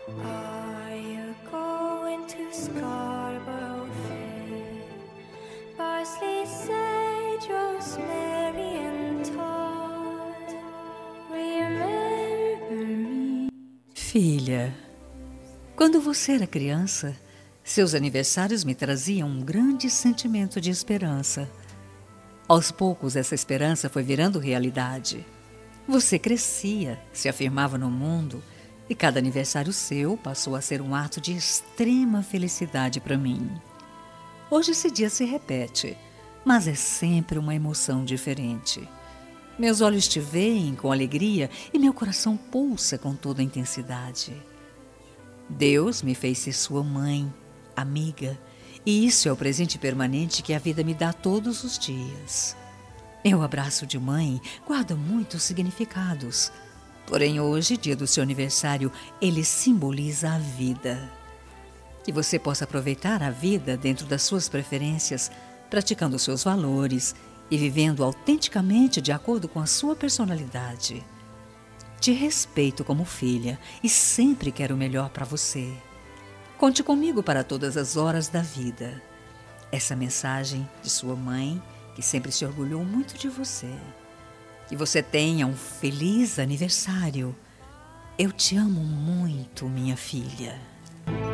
Are you going to Scarborough Fair? Parsley, sage, rosemary and thyme. Remember me. Filha, quando você era criança, seus aniversários me traziam um grande sentimento de esperança. Aos poucos, essa esperança foi virando realidade. Você crescia, se afirmava no mundo, e cada aniversário seu passou a ser um ato de extrema felicidade para mim. Hoje esse dia se repete, mas é sempre uma emoção diferente. Meus olhos te veem com alegria e meu coração pulsa com toda a intensidade. Deus me fez ser sua mãe, amiga, e isso é o presente permanente que a vida me dá todos os dias. Meu abraço de mãe guarda muitos significados, porém hoje, dia do seu aniversário, ele simboliza a vida. Que você possa aproveitar a vida dentro das suas preferências, praticando seus valores e vivendo autenticamente de acordo com a sua personalidade. Te respeito como filha e sempre quero o melhor para você. Conte comigo para todas as horas da vida. Essa mensagem de sua mãe, que sempre se orgulhou muito de você. Que você tenha um feliz aniversário. Eu te amo muito, minha filha.